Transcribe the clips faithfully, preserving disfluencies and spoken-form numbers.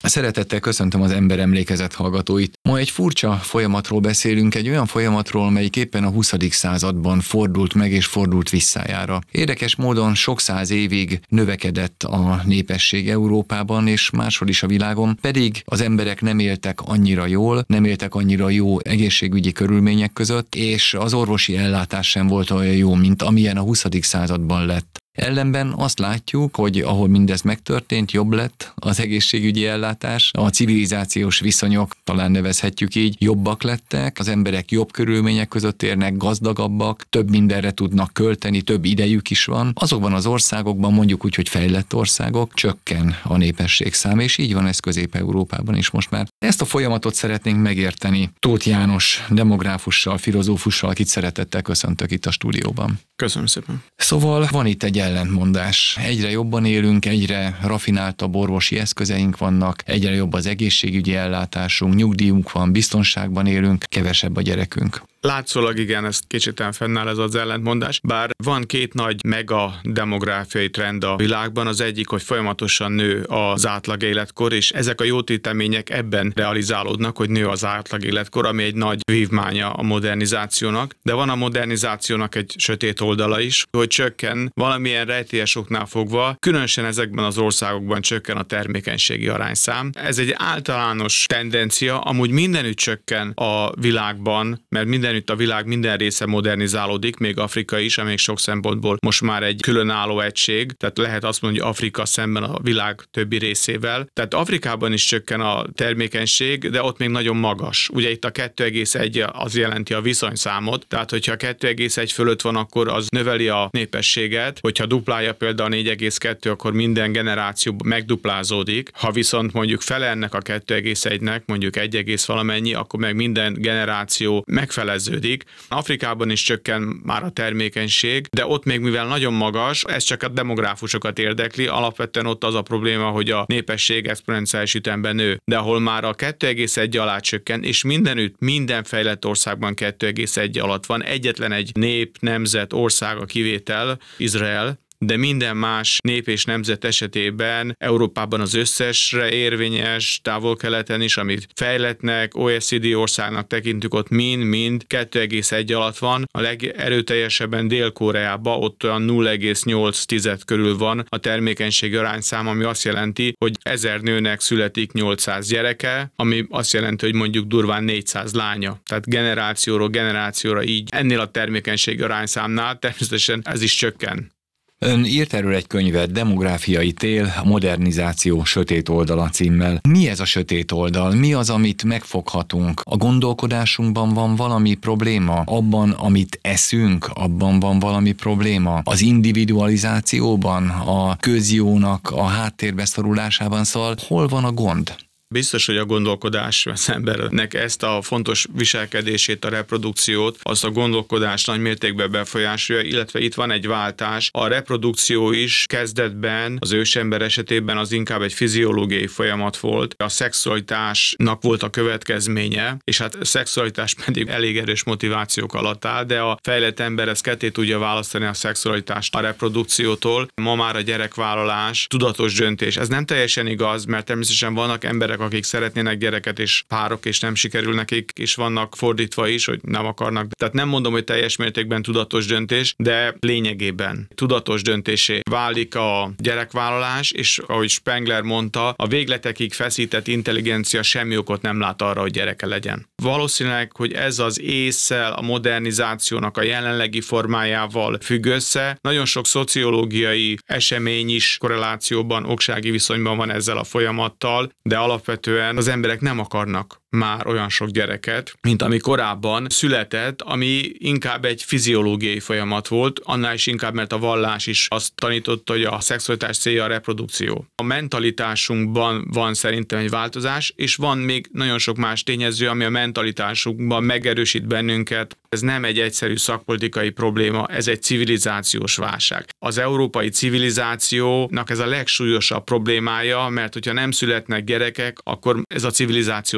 Szeretettel köszöntöm az Emberemlékezet hallgatóit. Ma egy furcsa folyamatról beszélünk, egy olyan folyamatról, melyik éppen a huszadik században fordult meg és fordult visszájára. Érdekes módon sok száz évig növekedett a népesség Európában és máshol is a világon, pedig az emberek nem éltek annyira jól, nem éltek annyira jó egészségügyi körülmények között, és az orvosi ellátás sem volt olyan jó, mint amilyen a huszadik században lett. Ellenben azt látjuk, hogy ahol mindez megtörtént, jobb lett az egészségügyi ellátás, a civilizációs viszonyok, talán nevezhetjük így, jobbak lettek, az emberek jobb körülmények között érnek, gazdagabbak, több mindenre tudnak költeni, több idejük is van. Azokban az országokban, mondjuk úgy, hogy fejlett országok, csökken a népességszám, és így van ez Közép-Európában is most már. Ezt a folyamatot szeretnénk megérteni. Tóth János demográfussal, filozófussal, akit szeretettel köszöntök itt a stúdióban. Köszönöm szépen. Szóval van itt egy ellentmondás. Egyre jobban élünk, egyre rafináltabb orvosi eszközeink vannak, egyre jobb az egészségügyi ellátásunk, nyugdíjunk van, biztonságban élünk, kevesebb a gyerekünk. Látszólag igen, ez kicsit fennáll ez az ellentmondás, bár van két nagy mega demográfiai trend a világban, az egyik, hogy folyamatosan nő az átlag életkor, és ezek a jó tétemények ebben realizálódnak, hogy nő az átlag életkor, ami egy nagy vívmánya a modernizációnak, de van a modernizációnak egy sötét oldala is, hogy csökken valamilyen rejtélyes oknál fogva, különösen ezekben az országokban csökken a termékenységi arányszám. Ez egy általános tendencia, amúgy mindenütt csökken a világban, mert minden Mindenütt a világ minden része modernizálódik, még Afrika is, amelyik sok szempontból most már egy különálló egység, tehát lehet azt mondani, hogy Afrika szemben a világ többi részével. Tehát Afrikában is csökken a termékenység, de ott még nagyon magas. Ugye itt a kettő egész egy az jelenti a viszonyszámot, tehát hogyha kettő egész egy fölött van, akkor az növeli a népességet, hogyha duplája például négy egész kettő, akkor minden generáció megduplázódik. Ha viszont mondjuk fele ennek a kettő egész egynek, mondjuk egy egész valamennyi, akkor meg minden generáció megfelel. Afrikában is csökken már a termékenység, de ott még mivel nagyon magas, ez csak a demográfusokat érdekli, alapvetően ott az a probléma, hogy a népesség exponenciális ütemben nő, de ahol már a kettő egész egy alá csökken, és mindenütt, minden fejlett országban kettő egész egy alatt van, egyetlen egy nép, nemzet, ország a kivétel, Izrael, de minden más nép és nemzet esetében Európában az összesre érvényes, távol-keleten is, amit fejlettnek, o e cé dé országnak tekintjük, ott mind-mind kettő egész egy alatt van. A legerőteljesebben Dél-Koreában ott olyan nulla egész nyolc körül van a termékenységi arányszám, ami azt jelenti, hogy ezer nőnek születik nyolcszáz gyereke, ami azt jelenti, hogy mondjuk durván négyszáz lánya. Tehát generációról generációra így ennél a termékenységi arányszámnál természetesen ez is csökken. Ön írt erről egy könyvet, Demográfiai tél, a modernizáció sötét oldala címmel. Mi ez a sötét oldal? Mi az, amit megfoghatunk? A gondolkodásunkban van valami probléma? Abban, amit eszünk, abban van valami probléma? Az individualizációban, a közjónak a háttérbe szorulásában, szóval hol van a gond? Biztos, hogy a gondolkodás az embernek ezt a fontos viselkedését, a reprodukciót, azt a gondolkodás nagy mértékben befolyásolja, illetve itt van egy váltás. A reprodukció is kezdetben, az ősember esetében az inkább egy fiziológiai folyamat volt. A szexualitásnak volt a következménye, és hát a szexualitás pedig elég erős motivációk alatt áll, de a fejlett ember ezt ketté tudja választani a szexualitást a reprodukciótól. Ma már a gyerekvállalás, tudatos döntés. Ez nem teljesen igaz, mert természetesen vannak emberek, akik szeretnének gyereket, és párok, és nem sikerül nekik, és vannak fordítva is, hogy nem akarnak. Tehát nem mondom, hogy teljes mértékben tudatos döntés, de lényegében tudatos döntésé válik a gyerekvállalás, és ahogy Spengler mondta, a végletekig feszített intelligencia semmi okot nem lát arra, hogy gyereke legyen. Valószínűleg, hogy ez az ésszel, a modernizációnak a jelenlegi formájával függ össze. Nagyon sok szociológiai esemény is korrelációban, oksági viszonyban van ezzel a folyamattal, de alapvetően az emberek nem akarnak már olyan sok gyereket, mint ami korábban született, ami inkább egy fiziológiai folyamat volt, annál is inkább, mert a vallás is azt tanította, hogy a szexualitás célja a reprodukció. A mentalitásunkban van szerintem egy változás, és van még nagyon sok más tényező, ami a mentalitásunkban megerősít bennünket. Ez nem egy egyszerű szakpolitikai probléma, ez egy civilizációs válság. Az európai civilizációnak ez a legsúlyosabb problémája, mert hogyha nem születnek gyerekek, akkor ez a civilizáció eltűnik.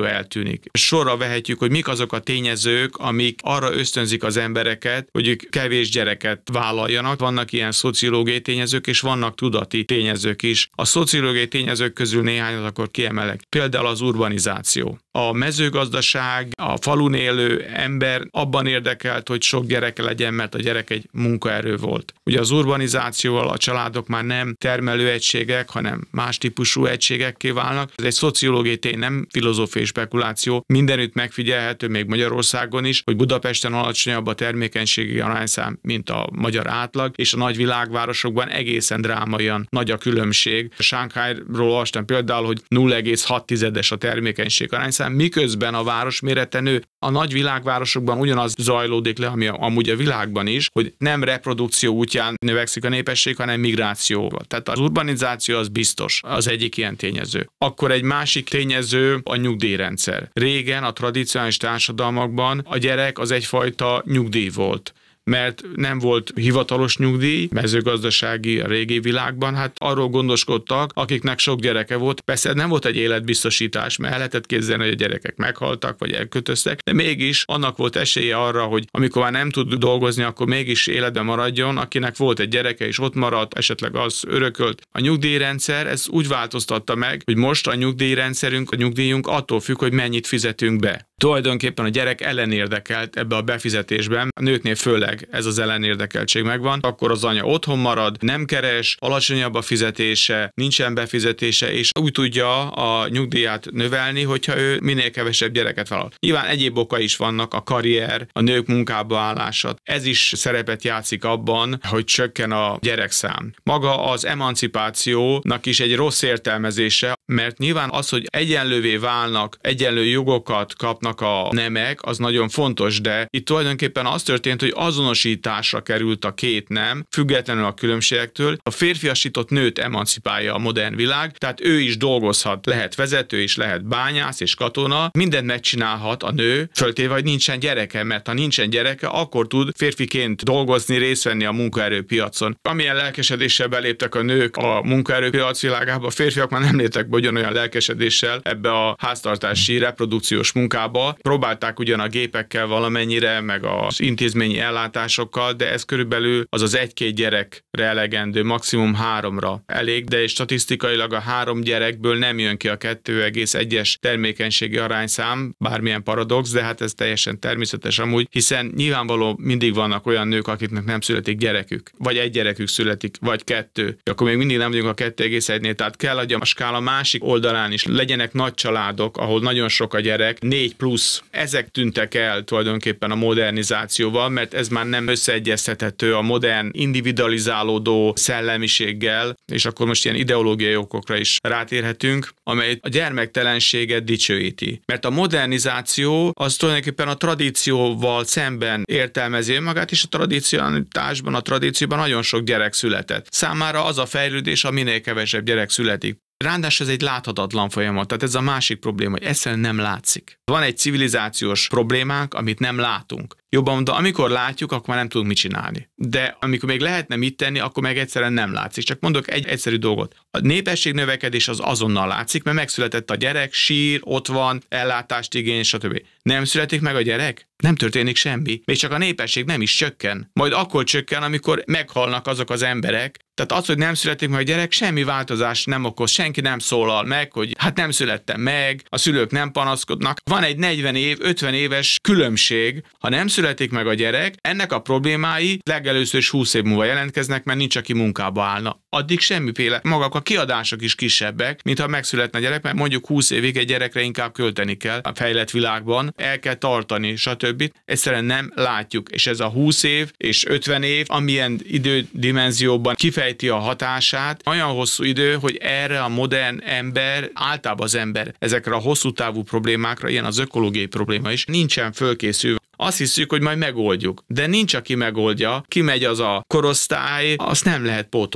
eltűnik. Sorra vehetjük, hogy mik azok a tényezők, amik arra ösztönzik az embereket, hogy ők kevés gyereket vállaljanak. Vannak ilyen szociológiai tényezők, és vannak tudati tényezők is. A szociológiai tényezők közül néhányat akkor kiemelek. Például az urbanizáció. A mezőgazdaság, a falun élő ember abban érdekelt, hogy sok gyereke legyen, mert a gyerek egy munkaerő volt. Ugye az urbanizációval a családok már nem termelőegységek, hanem más típusú egységekké válnak. Ez egy szociológiai tény, nem filozófiai spekuláció. Mindenütt megfigyelhető, még Magyarországon is, hogy Budapesten alacsonyabb a termékenységi arányszám, mint a magyar átlag, és a nagy világvárosokban egészen drámaian nagy a különbség. Sánkhájról olvastam például, hogy nulla egész hat tizedes a termékenység arányszám, miközben a város mérete nő. A nagy világvárosokban ugyanaz zajlódik le, ami amúgy a világban is, hogy nem reprodukció útján növekszik a népesség, hanem migrációval. Tehát az urbanizáció az biztos, az egyik ilyen tényező. Akkor egy másik tényező a nyugdíjrendszer. Régen a tradicionális társadalmakban a gyerek az egyfajta nyugdíj volt, mert nem volt hivatalos nyugdíj, mezőgazdasági a régi világban, hát arról gondoskodtak, akiknek sok gyereke volt. Persze nem volt egy életbiztosítás, mert el lehetett képzelni, hogy a gyerekek meghaltak, vagy elkötöztek, de mégis annak volt esélye arra, hogy amikor már nem tud dolgozni, akkor mégis életben maradjon, akinek volt egy gyereke és ott maradt, esetleg az örökölt. A nyugdíjrendszer ez úgy változtatta meg, hogy most a nyugdíjrendszerünk, a nyugdíjunk attól függ, hogy mennyit fizetünk be. Tulajdonképpen a gyerek ellenérdekelt ebbe a befizetésben, a nőknél főleg ez az ellenérdekeltség megvan, akkor az anya otthon marad, nem keres, alacsonyabb a fizetése, nincsen befizetése, és úgy tudja a nyugdíját növelni, hogyha ő minél kevesebb gyereket vállal. Nyilván egyéb oka is vannak, a karrier, a nők munkába állása. Ez is szerepet játszik abban, hogy csökken a gyerekszám. Maga az emancipációnak is egy rossz értelmezése, mert nyilván az, hogy egyenlővé válnak, egyenlő jogokat kapnak a nemek, az nagyon fontos, de itt tulajdonképpen az történt, hogy azonosításra került a két nem, függetlenül a különbségektől. A férfiasított nőt emancipálja a modern világ, tehát ő is dolgozhat, lehet vezető is, lehet bányász és katona, mindent megcsinálhat a nő, föltéve, hogy nincsen gyereke, mert ha nincsen gyereke, akkor tud férfiként dolgozni, részt venni a munkaerőpiacon. Amilyen lelkesedéssel beléptek a nők a munkaerőpiac világába, a férfiak már nem léptek be ugyanolyan lelkesedéssel ebbe a háztartási reprodukciós munkába. Próbálták ugyan a gépekkel valamennyire, meg az intézményi ellátásokkal, de ez körülbelül az az egy-két gyerekre elegendő, maximum háromra elég, de statisztikailag a három gyerekből nem jön ki a kettő egész egyes termékenységi arányszám, bármilyen paradox, de hát ez teljesen természetes amúgy, hiszen nyilvánvaló mindig vannak olyan nők, akiknek nem születik gyerekük, vagy egy gyerekük születik, vagy kettő. Akkor még mindig nem vagyunk a kettő egész egynél, tehát kell, hogy a skála másik oldalán is legyenek nagy családok, ahol nagyon sok a gyerek, négy plusz. Ezek tűntek el tulajdonképpen a modernizációval, mert ez már nem összeegyeztethető a modern, individualizálódó szellemiséggel, és akkor most ilyen ideológiai okokra is rátérhetünk, amely a gyermektelenséget dicsőíti. Mert a modernizáció az tulajdonképpen a tradícióval szemben értelmezi magát, és a tradicionalitásban, a tradícióban nagyon sok gyerek született. Számára az a fejlődés, a minél kevesebb gyerek születik. Ráadásul ez egy láthatatlan folyamat, tehát ez a másik probléma, hogy egyszerűen nem látszik. Van egy civilizációs problémánk, amit nem látunk. Jobban mondva, amikor látjuk, akkor már nem tudunk mit csinálni. De amikor még lehetne mit tenni, akkor meg egyszerűen nem látszik. Csak mondok egy egyszerű dolgot. A népesség növekedés az azonnal látszik, mert megszületett a gyerek, sír, ott van, ellátást igény, stb. Nem születik meg a gyerek? Nem történik semmi. Még csak a népesség nem is csökken. Majd akkor csökken, amikor meghalnak azok az emberek. Tehát az, hogy nem születik meg a gyerek, semmi változás nem okoz, senki nem szólal meg, hogy hát nem születtem meg, a szülők nem panaszkodnak. Van egy negyven év, ötven éves különbség, ha nem születik meg a gyerek, ennek a problémái legelőször is húsz év múlva jelentkeznek, mert nincs, aki munkába állna. Addig semmiféle, maguk a kiadások is kisebbek, mint ha megszületne a gyerek, mert mondjuk húsz évig egy gyerekre inkább költeni kell a fejlett világban, el kell tartani, stb. Egyszerűen nem látjuk, és ez a húsz év és ötven év, amilyen idődimenzióban kifejti a hatását, olyan hosszú idő, hogy erre a modern ember, általában az ember ezekre a hosszú távú problémákra, ilyen az ökológiai probléma is, nincsen fölkészülve. Azt hiszük, hogy majd megoldjuk, de nincs, aki megoldja, kimegy az a korosztály, azt nem lehet pótolni.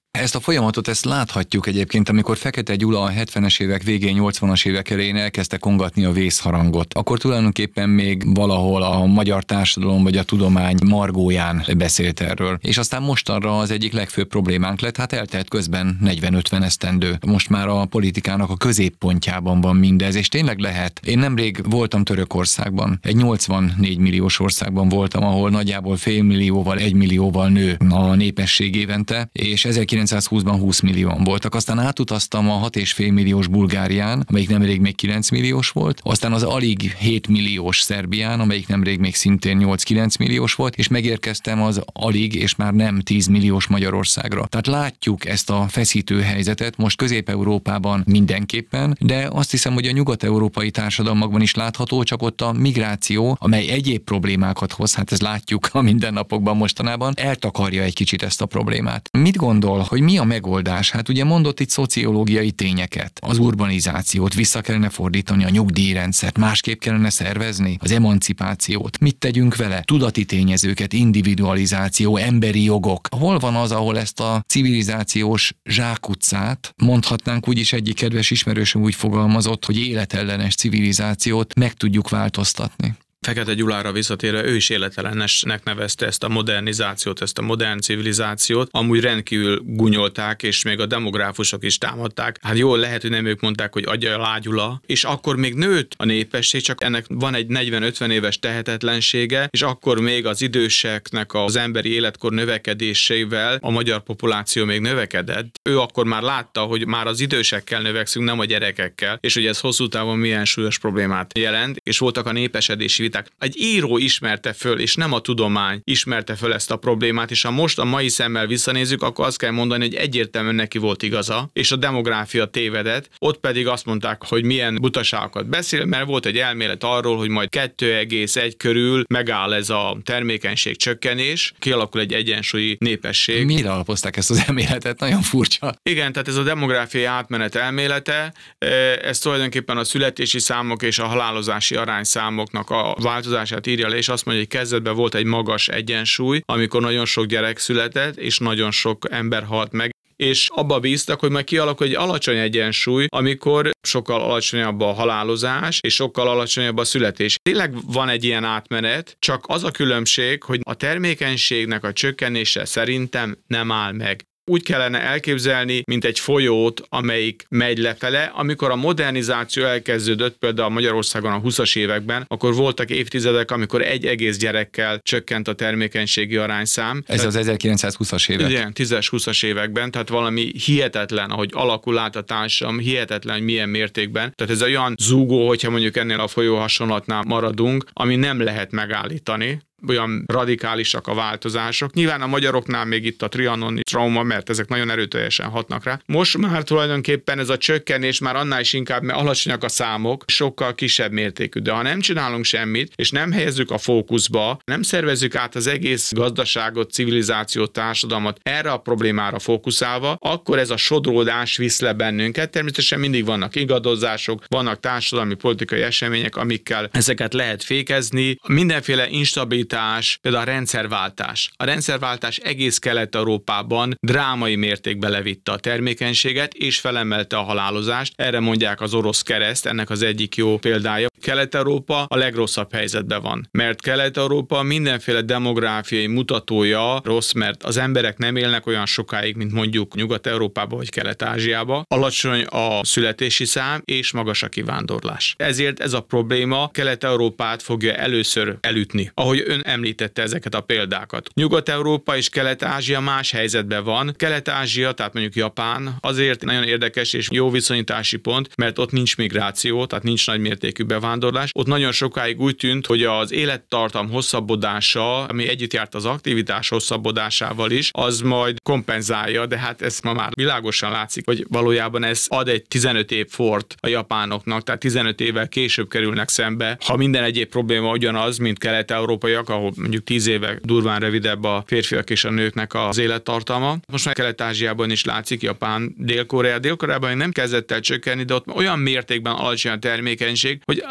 Ezt a folyamatot, ezt láthatjuk egyébként, amikor Fekete Gyula a hetvenes évek végén, nyolcvanas évek elején elkezdte kongatni a vészharangot. Akkor tulajdonképpen még valahol a magyar társadalom vagy a tudomány margóján beszélt erről. És aztán mostanra az egyik legfőbb problémánk lett, hát eltelt közben negyven-ötven esztendő. Most már a politikának a középpontjában van mindez, és tényleg lehet. Én nemrég voltam Törökországban, egy nyolcvannégy milliós országban voltam, ahol nagyjából fél millióval, egy millióval nő a népesség évente, és ezerkilencszázhúszban húsz millióan voltak. Aztán átutaztam a hat és fél milliós Bulgárián, amelyik nemrég még kilenc milliós volt, aztán az alig hét milliós Szerbián, amelyik nemrég még szintén nyolc-kilenc milliós volt, és megérkeztem az alig és már nem tíz milliós Magyarországra. Tehát látjuk ezt a feszítő helyzetet most Közép-Európában mindenképpen, de azt hiszem, hogy a nyugat-európai társadalmakban is látható, csak ott a migráció, amely egyéb problémákat hoz, hát ezt látjuk a mindennapokban mostanában, eltakarja egy kicsit ezt a problémát. Mit gondol, hogy mi a megoldás? Hát ugye mondott itt szociológiai tényeket, az urbanizációt, vissza kellene fordítani, a nyugdíjrendszert, másképp kellene szervezni, az emancipációt. Mit tegyünk vele? Tudati tényezőket, individualizáció, emberi jogok. Hol van az, ahol ezt a civilizációs zsákutcát, mondhatnánk úgyis, egyik kedves ismerősöm úgy fogalmazott, hogy életellenes civilizációt meg tudjuk változtatni? Fekete Gyulára visszatérve, ő is életellenesnek nevezte ezt a modernizációt, ezt a modern civilizációt. Amúgy rendkívül gunyolták, és még a demográfusok is támadták. Hát jól lehet, hogy nem ők mondták, hogy adja a lágyula, és akkor még nőtt a népesség, csak ennek van egy negyven-ötven éves tehetetlensége, és akkor még az időseknek az emberi életkor növekedésével a magyar populáció még növekedett. Ő akkor már látta, hogy már az idősekkel növekszünk, nem a gyerekekkel, és hogy ez hosszú távon milyen súlyos problémát jelent, és voltak a népesedési viták. Egy író ismerte föl, és nem a tudomány ismerte föl ezt a problémát, és ha most a mai szemmel visszanézzük, akkor azt kell mondani, hogy egyértelműen neki volt igaza, és a demográfia tévedett, ott pedig azt mondták, hogy milyen butaságokat beszél, mert volt egy elmélet arról, hogy majd kettő egész egy körül megáll ez a termékenység csökkenés, kialakul egy egyensúlyi népesség. Mire alapozták ezt az elméletet? Nagyon furcsa. Igen, tehát ez a demográfiai átmenet elmélete, ez tulajdonképpen a születési számok és a halálozási arányszámoknak a változását írja le, és azt mondja, hogy kezdetben volt egy magas egyensúly, amikor nagyon sok gyerek született, és nagyon sok ember halt meg, és abba bíztak, hogy majd kialakul egy alacsony egyensúly, amikor sokkal alacsonyabb a halálozás, és sokkal alacsonyabb a születés. Tényleg van egy ilyen átmenet, csak az a különbség, hogy a termékenységnek a csökkenése szerintem nem áll meg. Úgy kellene elképzelni, mint egy folyót, amelyik megy lefele. Amikor a modernizáció elkezdődött, például Magyarországon a huszas években, akkor voltak évtizedek, amikor egy egész gyerekkel csökkent a termékenységi arányszám. Ez tehát, az ezerkilencszázhúszas évek. Igen, tízes-húszas években, tehát valami hihetetlen, ahogy alakul át a társadalom, hihetetlen, hogy milyen mértékben. Tehát ez olyan zúgó, hogyha mondjuk ennél a folyó hasonlatnál maradunk, ami nem lehet megállítani. Olyan radikálisak a változások. Nyilván a magyaroknál még itt a trianoni trauma, mert ezek nagyon erőteljesen hatnak rá. Most már tulajdonképpen ez a csökkenés már annál is inkább, mert alacsonyak a számok, sokkal kisebb mértékű. De ha nem csinálunk semmit, és nem helyezzük a fókuszba, nem szervezzük át az egész gazdaságot, civilizációt, társadalmat erre a problémára fókuszálva, akkor ez a sodródás visz le bennünket. Természetesen mindig vannak ingadozások, vannak társadalmi, politikai események, amikkel ezeket lehet fékezni. Mindenféle instabilitás, például a rendszerváltás. A rendszerváltás egész Kelet-Európában drámai mértékben levitte a termékenységet, és felemelte a halálozást. Erre mondják az orosz kereszt, ennek az egyik jó példája. Kelet-Európa a legrosszabb helyzetben van, mert Kelet-Európa mindenféle demográfiai mutatója rossz, mert az emberek nem élnek olyan sokáig, mint mondjuk Nyugat-Európában vagy Kelet-Ázsiában. Alacsony a születési szám, és magas a kivándorlás. Ezért ez a probléma Kelet-Európát fogja először elütni. Ahogy ön említette ezeket a példákat. Nyugat-Európa és Kelet-Ázsia más helyzetben van. Kelet-Ázsia, tehát mondjuk Japán, azért nagyon érdekes és jó viszonyítási pont, mert ott nincs migráció, tehát nincs nagy mértékű bevándorlás. Ott nagyon sokáig úgy tűnt, hogy az élettartam hosszabbodása, ami együtt járt az aktivitás hosszabbodásával is, az majd kompenzálja, de hát ez ma már világosan látszik, hogy valójában ez ad egy tizenöt év fort a japánoknak, tehát tizenöt évvel később kerülnek szembe. Ha minden egyéb probléma ugyanaz, mint kelet-európaiak, ahol mondjuk tíz éve durván rövidebb a férfiak és a nőknek az élettartama. Most már Kelet-Ázsiában is látszik, Japán, Dél-Korea. Dél-Koreában nem kezdett el csökkenni, de ott olyan mértékben alacsony a termékenység, hogy azt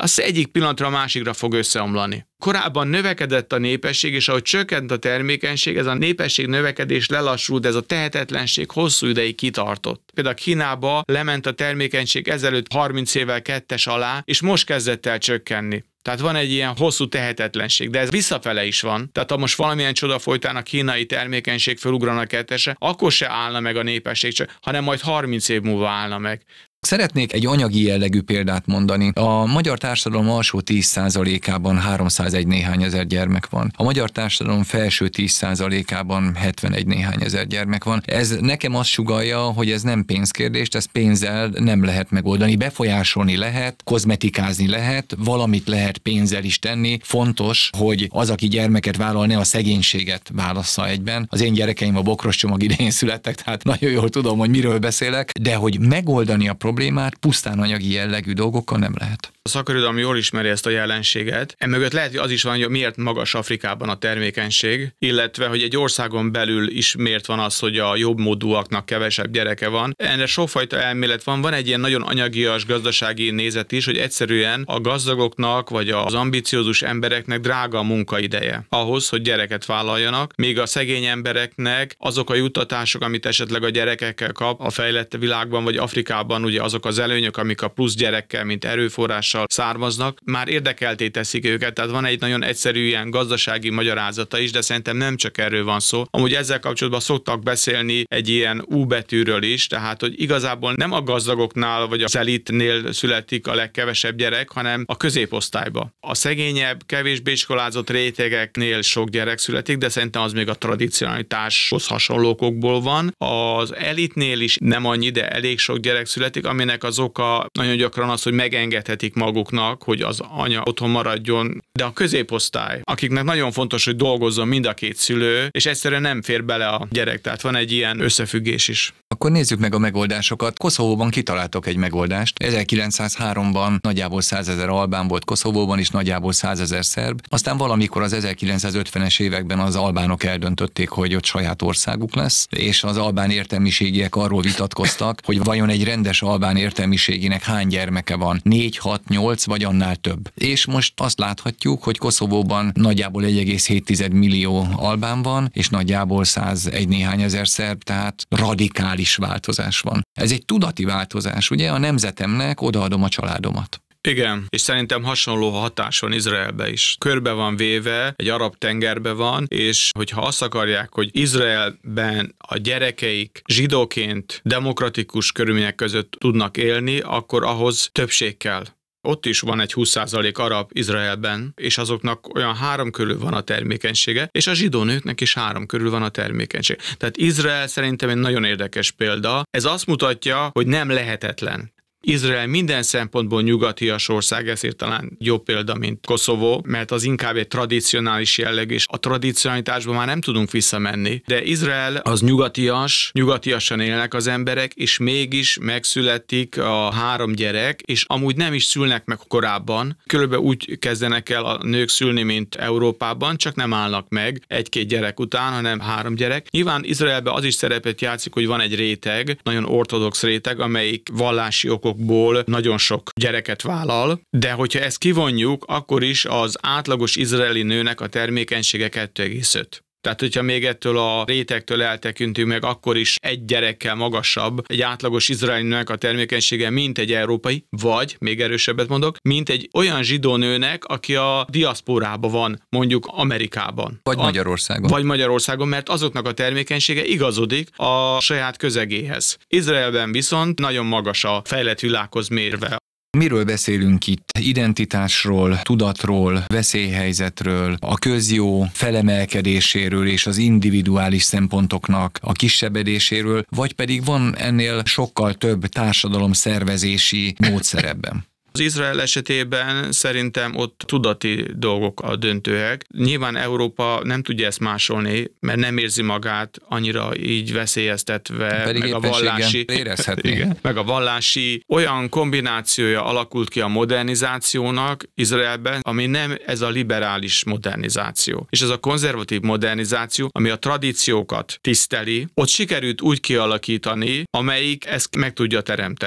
az egyik pillanatra a másikra fog összeomlani. Korábban növekedett a népesség, és ahogy csökkent a termékenység, ez a népesség növekedés lelassult, ez a tehetetlenség hosszú ideig kitartott. Például Kínába lement a termékenység ezelőtt harminc évvel kettes alá, és most kezdett el csökkenni. Tehát van egy ilyen hosszú tehetetlenség, de ez visszafele is van. Tehát ha most valamilyen csoda folytán a kínai termékenység fölugrana kettesre, akkor se állna meg a népesség, hanem majd harminc év múlva állna meg. Szeretnék egy anyagi jellegű példát mondani. A magyar társadalom alsó tíz százalékában háromszázegy néhány ezer gyermek van. A magyar társadalom felső tíz százalékában hetvenegy néhány ezer gyermek van. Ez nekem azt sugallja, hogy ez nem pénzkérdést, ez pénzzel nem lehet megoldani. Befolyásolni lehet, kozmetikázni lehet, valamit lehet pénzzel is tenni. Fontos, hogy az, aki gyermeket vállal, ne a szegénységet válassza egyben. Az én gyerekeim a bokros csomag idején születtek, tehát nagyon jól tudom, hogy miről beszélek, de hogy megoldani a problémát pusztán anyagi jellegű dolgokkal nem lehet. A szakirodalom jól ismeri ezt a jelenséget. Emögött lehet, hogy az is van, hogy miért magas Afrikában a termékenység, illetve hogy egy országon belül is miért van az, hogy a jobbmódúaknak kevesebb gyereke van. Ennek sokfajta elmélet van. Van egy ilyen nagyon anyagias gazdasági nézet is, hogy egyszerűen a gazdagoknak vagy az ambiciózus embereknek drága a munkaideje ahhoz, hogy gyereket vállaljanak, míg a szegény embereknek azok a juttatások, amit esetleg a gyerekekkel kap a fejlett világban vagy Afrikában, ugye azok az előnyök, amik a plusz gyerekkel, mint erőforrással származnak, már érdekelté teszik őket, tehát van egy nagyon egyszerű ilyen gazdasági magyarázata is, de szerintem nem csak erről van szó. Amúgy ezzel kapcsolatban szoktak beszélni egy ilyen U betűről is, tehát hogy igazából nem a gazdagoknál vagy az elitnél születik a legkevesebb gyerek, hanem a középosztályba. A szegényebb, kevésbé iskolázott rétegeknél sok gyerek születik, de szerintem az még a tradicionalitáshoz hasonló okokból van. Az elitnél is nem annyi, de elég sok gyerek születik, aminek az oka nagyon gyakran az, hogy megengedhetik maguknak, hogy az anya otthon maradjon, de a középosztály, akiknek nagyon fontos, hogy dolgozzon mind a két szülő, és egyszerűen nem fér bele a gyerek, tehát van egy ilyen összefüggés is. Akkor nézzük meg a megoldásokat. Koszovóban kitaláltok egy megoldást. ezerkilencszázháromban nagyjából százezer albán volt Koszovóban, és nagyjából százezer szerb. Aztán valamikor az ezerkilencszázötvenes években az albánok eldöntötték, hogy ott saját országuk lesz, és az albán értelmiségiek arról vitatkoztak, hogy vajon egy rendes albán értelmiségének hány gyermeke van, négy, hat, nyolc vagy annál több. És most azt láthatjuk, hogy Koszovóban nagyjából egy egész hét millió albán van, és nagyjából százegy néhány ezer szerb, tehát radikális változás van. Ez egy tudati változás, ugye? A nemzetemnek odaadom a családomat. Igen, és szerintem hasonló hatás van Izraelbe is. Körbe van véve, egy arab tengerbe van, és hogyha azt akarják, hogy Izraelben a gyerekeik zsidóként demokratikus körülmények között tudnak élni, akkor ahhoz többség kell. Ott is van egy húsz százalék arab Izraelben, és azoknak olyan három körül van a termékenysége, és a zsidó nőknek is három körül van a termékenység. Tehát Izrael szerintem egy nagyon érdekes példa. Ez azt mutatja, hogy nem lehetetlen. Izrael minden szempontból nyugatias ország, ezért talán jobb példa, mint Koszovó, mert az inkább egy tradicionális jelleg, és a tradicionalitásban már nem tudunk visszamenni. De Izrael az nyugatias, nyugatiasan élnek az emberek, és mégis megszületik a három gyerek, és amúgy nem is szülnek meg korábban. Körülbelül úgy kezdenek el a nők szülni, mint Európában, csak nem állnak meg egy-két gyerek után, hanem három gyerek. Nyilván Izraelben az is szerepet játszik, hogy van egy réteg, nagyon ortodox réteg, amelyik vallási okok nagyon sok gyereket vállal, de hogyha ezt kivonjuk, akkor is az átlagos izraeli nőnek a termékenysége kettő egész öt. Tehát, hogyha még ettől a rétegtől eltekintünk meg, akkor is egy gyerekkel magasabb egy átlagos izraeli nőnek a termékenysége, mint egy európai, vagy, még erősebbet mondok, mint egy olyan zsidó nőnek, aki a diaszporában van, mondjuk Amerikában. Vagy a, Magyarországon. Vagy Magyarországon, mert azoknak a termékenysége igazodik a saját közegéhez. Izraelben viszont nagyon magas a fejlett világhoz mérve. Miről beszélünk itt? Identitásról, tudatról, veszélyhelyzetről, a közjó felemelkedéséről és az individuális szempontoknak a kisebbedéséről, vagy pedig van ennél sokkal több társadalomszervezési módszer ebben? Az Izrael esetében szerintem ott tudati dolgok a döntőek. Nyilván Európa nem tudja ezt másolni, mert nem érzi magát annyira így veszélyeztetve, pedig meg a vallási, igen, meg a vallási olyan kombinációja alakult ki a modernizációnak Izraelben, ami nem ez a liberális modernizáció. És ez a konzervatív modernizáció, ami a tradíciókat tiszteli, ott sikerült úgy kialakítani, amelyik ezt meg tudja teremteni.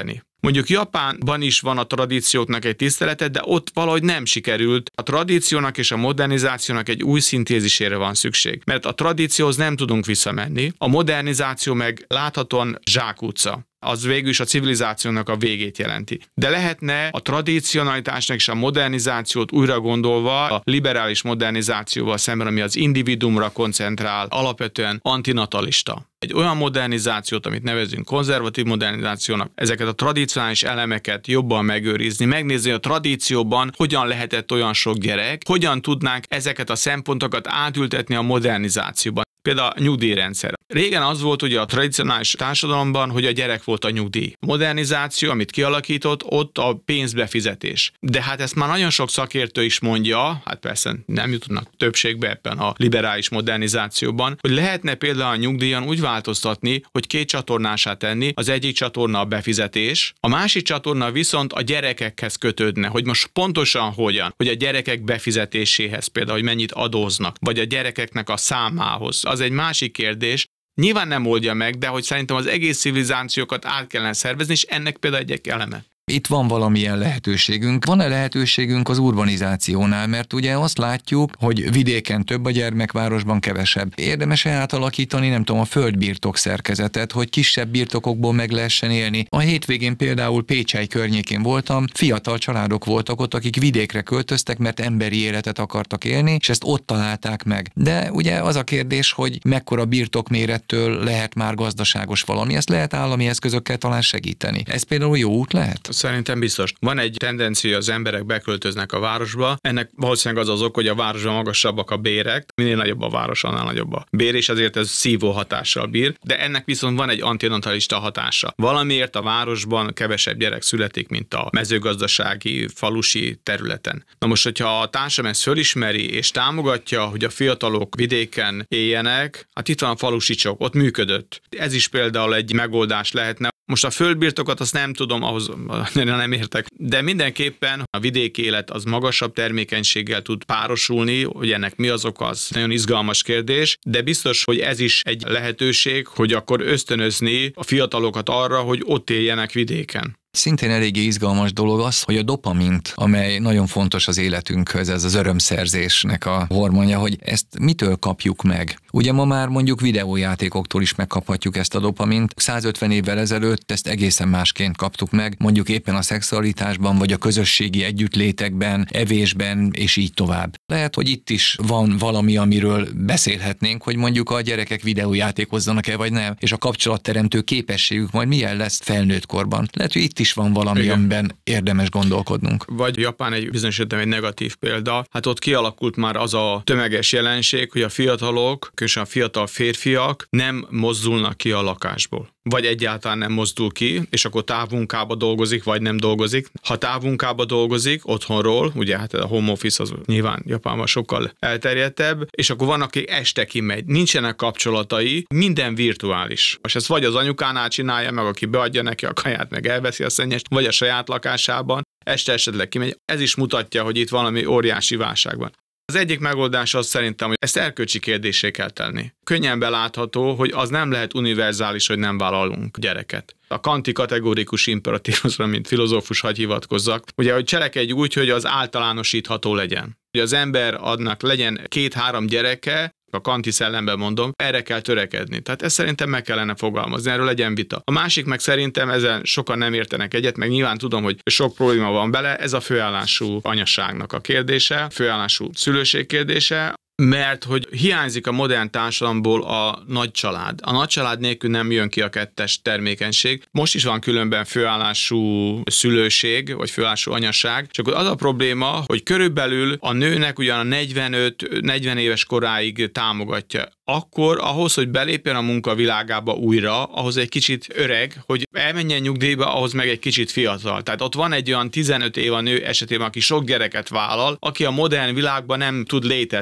Mondjuk Japánban is van a tradícióknak egy tisztelete, de ott valahogy nem sikerült. A tradíciónak és a modernizációnak egy új szintézisére van szükség. Mert a tradícióhoz nem tudunk visszamenni, a modernizáció meg láthatóan zsákutca. Az végül is a civilizációnak a végét jelenti. De lehetne a tradicionalitásnak és a modernizációt újra gondolva a liberális modernizációval szemben, ami az individuumra koncentrál, alapvetően antinatalista. Egy olyan modernizációt, amit nevezünk konzervatív modernizációnak, ezeket a tradicionális elemeket jobban megőrizni, megnézni a tradícióban, hogyan lehetett olyan sok gyerek, hogyan tudnánk ezeket a szempontokat átültetni a modernizációban. Például a nyugdíjrendszer. Régen az volt ugye a tradicionális társadalomban, hogy a gyerek volt a nyugdíj. A modernizáció, amit kialakított, ott a pénzbefizetés. De hát ezt már nagyon sok szakértő is mondja, hát persze nem jutnak többségbe ebben a liberális modernizációban, hogy lehetne például a nyugdíjon úgy változtatni, hogy két csatornását tenni, az egyik csatorna a befizetés, a másik csatorna viszont a gyerekekhez kötődne, hogy most pontosan hogyan, hogy a gyerekek befizetéséhez például, hogy mennyit adóznak, vagy a gyerekeknek a számához. Az egy másik kérdés. Nyilván nem oldja meg, de hogy szerintem az egész civilizációkat át kellene szervezni, és ennek például egy eleme. Itt van valamilyen lehetőségünk. Van-e lehetőségünk az urbanizációnál? Mert ugye azt látjuk, hogy vidéken több a gyermek, városban kevesebb. Érdemes-e átalakítani, nem tudom, a földbirtok szerkezetet, hogy kisebb birtokokból meg lehessen élni. A hétvégén például Pécsely környékén voltam, fiatal családok voltak ott, akik vidékre költöztek, mert emberi életet akartak élni, és ezt ott találták meg. De ugye az a kérdés, hogy mekkora birtokmérettől lehet már gazdaságos valami, ezt lehet állami eszközökkel talán segíteni. Ez például jó út lehet? Szerintem biztos. Van egy tendencia, az emberek beköltöznek a városba. Ennek valószínűleg az az ok, hogy a városban magasabbak a bérek. Minél nagyobb a város, annál nagyobb a bér, és azért ez szívó hatással bír. De ennek viszont van egy antinatalista hatása. Valamiért a városban kevesebb gyerek születik, mint a mezőgazdasági, falusi területen. Na most, hogyha a társadalom ezt fölismeri és támogatja, hogy a fiatalok vidéken éljenek, hát itt van a falusi csok, ott működött. Ez is például egy megoldás lehetne. Most a földbirtokat azt nem tudom, ahhoz nem értek, de mindenképpen a vidéki élet az magasabb termékenységgel tud párosulni, hogy ennek mi az oka, az nagyon izgalmas kérdés, de biztos, hogy ez is egy lehetőség, hogy akkor ösztönözni a fiatalokat arra, hogy ott éljenek vidéken. Szintén eléggé izgalmas dolog az, hogy a dopamint, amely nagyon fontos az életünkhöz, ez az örömszerzésnek a hormonja, hogy ezt mitől kapjuk meg. Ugye ma már mondjuk videójátékoktól is megkaphatjuk ezt a dopamint. százötven évvel ezelőtt ezt egészen másként kaptuk meg, mondjuk éppen a szexualitásban, vagy a közösségi együttlétekben, evésben, és így tovább. Lehet, hogy itt is van valami, amiről beszélhetnénk, hogy mondjuk a gyerekek videójátékozzanak-e, vagy nem, és a kapcsolatteremtő képességük majd milyen lesz felnőtt korban. Lehet, hogy itt is van valami, igen, amiben érdemes gondolkodnunk. Vagy Japán egy bizonyos egy negatív példa. Hát ott kialakult már az a tömeges jelenség, hogy a fiatalok, és a fiatal férfiak nem mozdulnak ki a lakásból. Vagy egyáltalán nem mozdul ki, és akkor távmunkába dolgozik, vagy nem dolgozik. Ha távmunkába dolgozik otthonról, ugye hát a home office az nyilván Japánban sokkal elterjedtebb, és akkor van, aki este kimegy. Nincsenek kapcsolatai, minden virtuális. Most ezt vagy az anyukánál csinálja meg, aki beadja neki a kaját, meg elveszi a szennyest, vagy a saját lakásában, este esetleg kimegy. Ez is mutatja, hogy itt valami óriási válság van. Az egyik megoldás az szerintem, hogy ezt erkölcsi kérdéssé kell tenni. Könnyen belátható, hogy az nem lehet univerzális, hogy nem vállalunk gyereket. A kanti kategorikus imperatívusra, mint filozófus, hagy hivatkozzak, ugye, hogy cselekedj úgy, hogy az általánosítható legyen. Hogy az ember adnak legyen két-három gyereke, a kanti szellemben mondom, erre kell törekedni. Tehát ezt szerintem meg kellene fogalmazni, erről legyen vita. A másik meg szerintem ezen sokan nem értenek egyet, meg nyilván tudom, hogy sok probléma van bele, ez a főállású anyaságnak a kérdése, főállású szülőség kérdése, mert hogy hiányzik a modern társadalomból a nagy család. A nagy család nélkül nem jön ki a kettes termékenység. Most is van különben főállású szülőség, vagy főállású anyaság, csak az a probléma, hogy körülbelül a nőnek ugyan a negyvenöt-negyven éves koráig támogatja. Akkor ahhoz, hogy belépjen a munkavilágába újra, ahhoz egy kicsit öreg, hogy elmenjen nyugdíjba, ahhoz meg egy kicsit fiatal. Tehát ott van egy olyan tizenöt év a nő esetében, aki sok gyereket vállal, aki a modern világban nem tud létezni. Vagy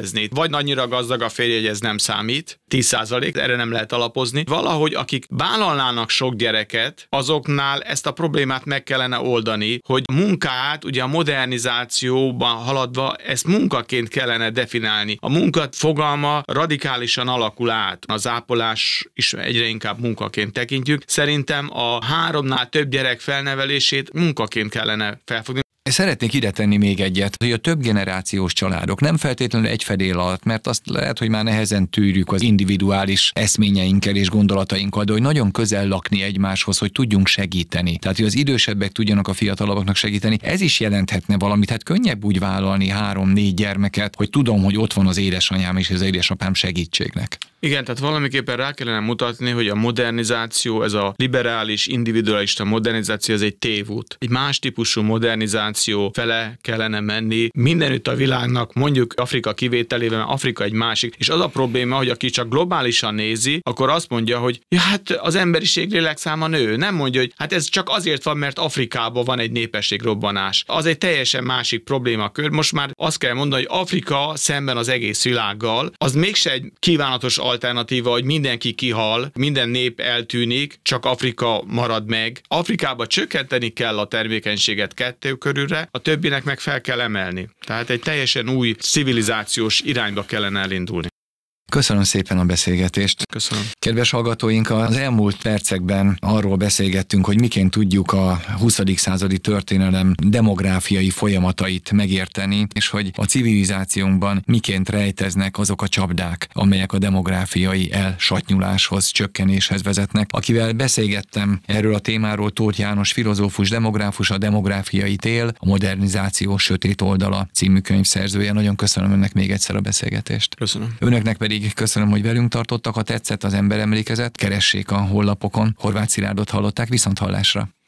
vagy annyira gazdag a férje, hogy ez nem számít, tíz százalék, erre nem lehet alapozni. Valahogy akik vállalnának sok gyereket, azoknál ezt a problémát meg kellene oldani, hogy munkát, ugye a modernizációban haladva ezt munkaként kellene definiálni. A munka fogalma radikálisan alakul át. Az ápolás is egyre inkább munkaként tekintjük. Szerintem a háromnál több gyerek felnevelését munkaként kellene felfogni. Szeretnék ide tenni még egyet, hogy a több generációs családok nem feltétlenül egy fedél alatt, mert azt lehet, hogy már nehezen tűrjük az individuális eszményeinkkel és gondolatainkkal, de hogy nagyon közel lakni egymáshoz, hogy tudjunk segíteni. Tehát, hogy az idősebbek tudjanak a fiatalabbaknak segíteni. Ez is jelenthetne valamit, hát könnyebb úgy vállalni három-négy gyermeket, hogy tudom, hogy ott van az édesanyám és az édesapám segítségnek. Igen, tehát valamiképpen rá kellene mutatni, hogy a modernizáció, ez a liberális, individualista modernizáció, ez egy tévút. Egy más típusú modernizáció fele kellene menni mindenütt a világnak, mondjuk Afrika kivételével, mert Afrika egy másik. És az a probléma, hogy aki csak globálisan nézi, akkor azt mondja, hogy ja, hát az emberiség lélekszáma nő. Nem mondja, hogy hát ez csak azért van, mert Afrikában van egy népességrobbanás. Az egy teljesen másik problémakör. Most már azt kell mondani, hogy Afrika szemben az egész világgal, az mégse egy kívánatos alternatíva, hogy mindenki kihal, minden nép eltűnik, csak Afrika marad meg. Afrikába csökkenteni kell a termékenységet kettő körülre, a többinek meg fel kell emelni. Tehát egy teljesen új civilizációs irányba kellene elindulni. Köszönöm szépen a beszélgetést. Köszönöm. Kedves hallgatóink, az elmúlt percekben arról beszélgettünk, hogy miként tudjuk a huszadik századi történelem demográfiai folyamatait megérteni, és hogy a civilizációnkban miként rejteznek azok a csapdák, amelyek a demográfiai elsatnyuláshoz, csökkenéshez vezetnek. Akivel beszélgettem erről a témáról, Tóth János filozófus, demográfus, a Demográfiai tél, a Modernizáció sötét oldala című könyv szerzője. Nagyon köszönöm önnek még egyszer a beszélgetést. Köszönöm. Önöknek pedig köszönöm, hogy velünk tartottak. Ha tetszett az Emberemlékezet, keressék a honlapokon. Horváth Szilárdot hallották, viszont hallásra.